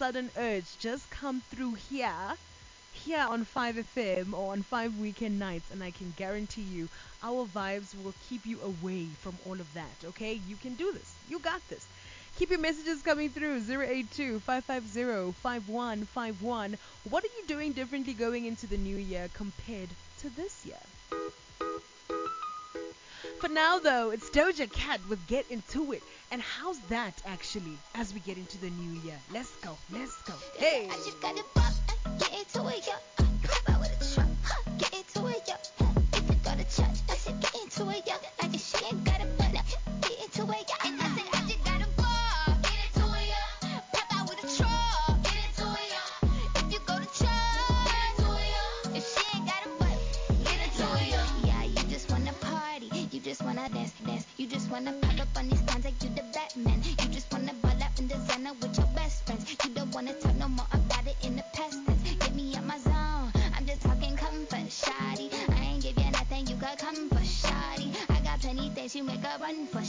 sudden urge, just come through here on 5FM or on 5 weekend nights, and I can guarantee you our vibes will keep you away from all of that, okay? You can do this. You got this. Keep your messages coming through 082 550 5151. What are you doing differently going into the new year compared to this year? For now, though, it's Doja Cat with Get Into It. And how's that actually as we get into the new year? Let's go, let's go. Hey! I just gotta get into it, yeah. Pop out with a truck, get into it, yeah. If you go to church, I said get into it, yeah. Like if she ain't got a butt, get into it, yeah. And I said I just gotta get into it, yeah. Pop out with a truck, get into it, yeah. If you go to church, get into it, yeah. If she ain't got a butt, get into it, yeah. Yeah, you just wanna party, you just wanna dance, you just wanna pop up on these cons like you the Batman. You just wanna ball out in designer with your best friends. You don't wanna talk no more about it in the past tense. Get me out my zone, I'm just talking comfort, shoddy. I ain't give you nothing you could come for, shoddy. I got plenty things you make a run for,